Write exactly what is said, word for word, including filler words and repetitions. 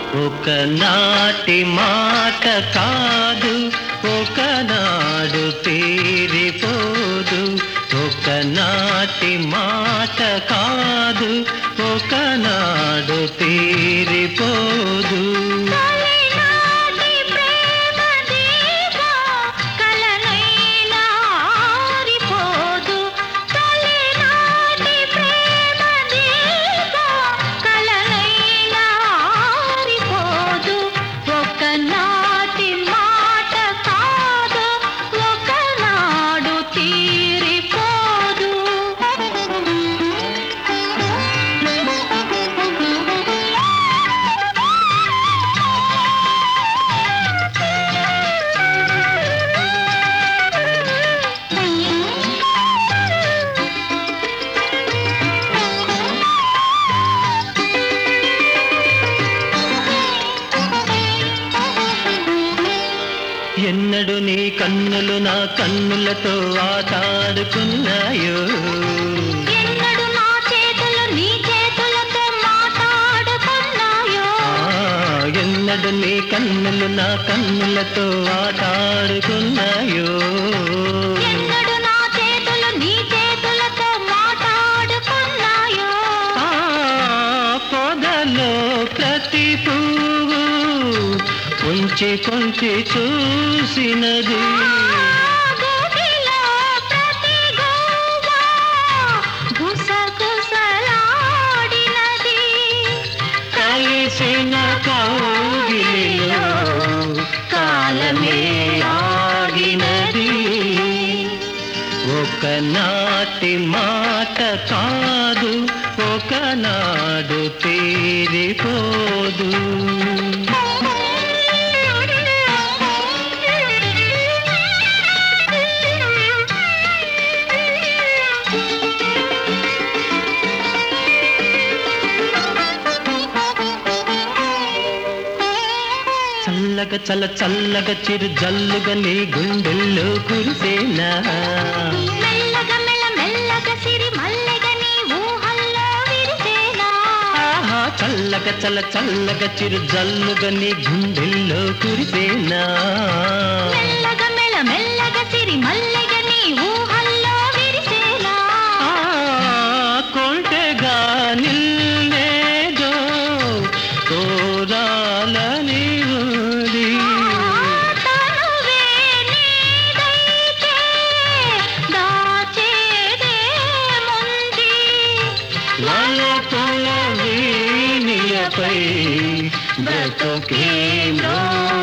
ఒకనాటి మాట కాదు, ఒకనాడు తీరిపోదు. ఒకనాటి మాట కాదు, ఒకనాడు తీరిపోదు. ఎన్నడు నీ కన్నులు నా కన్నులతో ఆటాడుకున్నాయో, ఎన్నడు నా చేతులు నీ చేతులతో మాట్లాడుకున్నాయో. ఎన్నడు నీ కన్నులు నా కన్నులతో ఆటాడుకున్నాయో, ఎన్నడు నా చేతులు నీ చేతులతో మాట్లాడుకున్నాయో. పొదలో ప్రతి పువ్వు కొంచె కొంచె చూసినది, గోటిలో ప్రతి గోవ గుసగుసలాడినది. కలిసిన కౌగిలిలో కాలమే ఆగినది. ఒకనాటి మాట కాదు, ఒకనాడు తీరిపోదు. చల్లగా చల్ల చల్లగా చిరు జల్లుగా నీ గుండెల్లో కురిసేనా, మెల్లగా మెల్ల మెల్లగా సిరి మల్లెగా నీ ఊహల్లో విరిసేనా. ఆహా చల్లగా చల్ల చల్లగా చిరు జల్లుగా నీ గుండెల్లో కురిసేనా, మెల్లగా మెల్ల మెల్లగా సిరి మల్లెగా నీ ఊహల్లో విరిసేనా. కొంటెగా నిల్లేదో కోరాలని ఉంది, తనువే నీదైతే దాచేదేముంది. వలపుల వీణియపై బ్రతుకేమో